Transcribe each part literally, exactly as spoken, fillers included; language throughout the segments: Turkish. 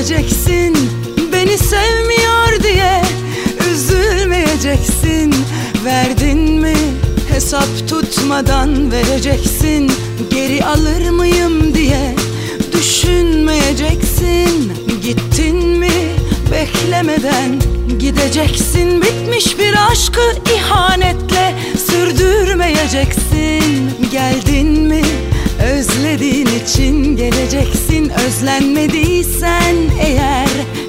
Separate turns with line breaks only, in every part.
bileceksin. Beni sevmiyor diye üzülmeyeceksin. Verdin mi hesap tutmadan vereceksin. Geri alır mıyım diye düşünmeyeceksin. Gittin mi beklemeden gideceksin. Bitmiş bir aşkı ihanetle sürdürmeyeceksin. Geldin mi özlediğin için geleceksin. Özlenmediysen eğer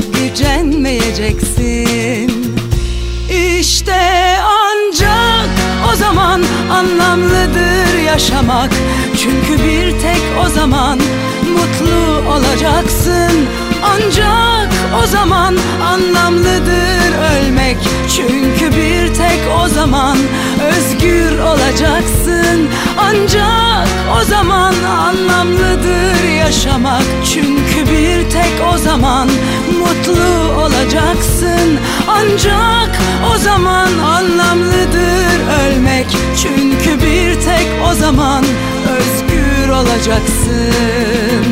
gücenmeyeceksin. İşte ancak o zaman anlamlıdır yaşamak. Çünkü bir tek o zaman mutlu olacaksın. Ancak o zaman anlamlıdır ölmek. Çünkü bir tek o zaman özgür olacaksın. Ancak o zaman anlamlıdır yaşamak. Çünkü bir tek o zaman mutlu olacaksın. Ancak o zaman anlamlıdır ölmek. Çünkü bir tek o zaman özgür olacaksın.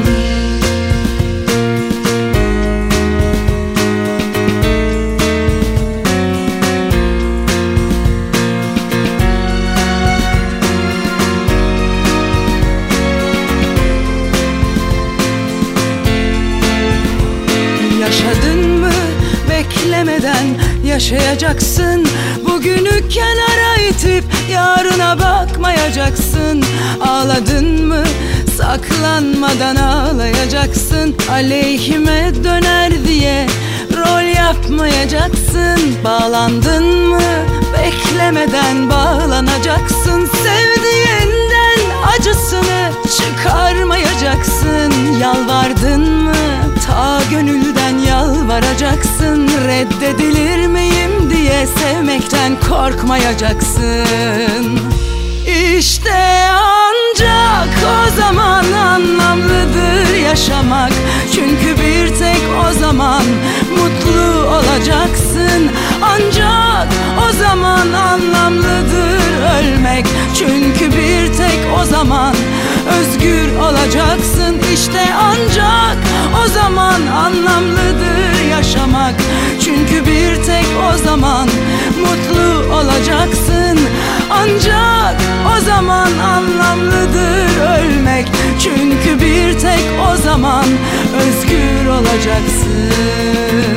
Yaşadın mı beklemeden yaşayacaksın. Bugünü kenara itip yarına bakmayacaksın. Ağladın mı saklanmadan ağlayacaksın. Aleyhime döner diye rol yapmayacaksın. Bağlandın mı beklemeden bağlanacaksın. Sevdiğinden acısını çıkarmayacaksın. Yalvardın mı ta gönülden yalvaracaksın. Reddedilir miyim diye sevmekten korkmayacaksın. İşte ancak o zaman anlamlıdır yaşamak. Çünkü bir tek o zaman mutlu olacaksın. Ancak o zaman anlamlıdır ölmek. Çünkü bir tek o zaman özgür olacaksın. İşte ancak o zaman anlamlıdır yaşamak. Çünkü bir tek o zaman mutlu olacaksın. Ancak o zaman anlamlıdır ölmek. Çünkü bir tek o zaman özgür olacaksın.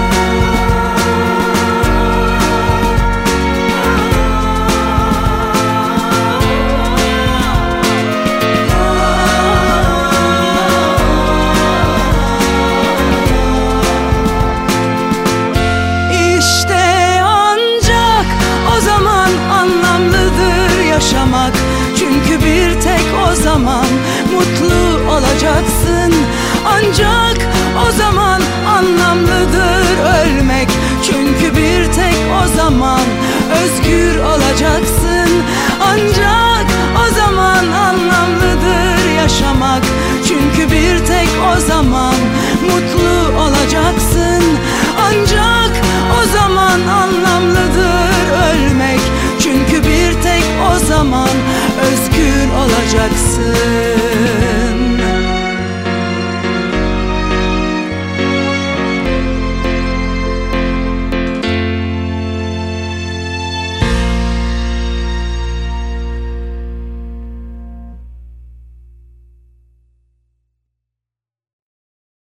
Yaşamak. Çünkü bir tek o zaman mutlu olacaksın. Ancak o zaman anlamlıdır ölmek. Çünkü bir tek o zaman özgür olacaksın. Ancak o zaman anlamlıdır yaşamak. Çünkü bir tek o zaman mutlu olacaksın. Ancak o zaman anlamlıdır ölmek. Çünkü bir tek o zaman özgür olacaksın.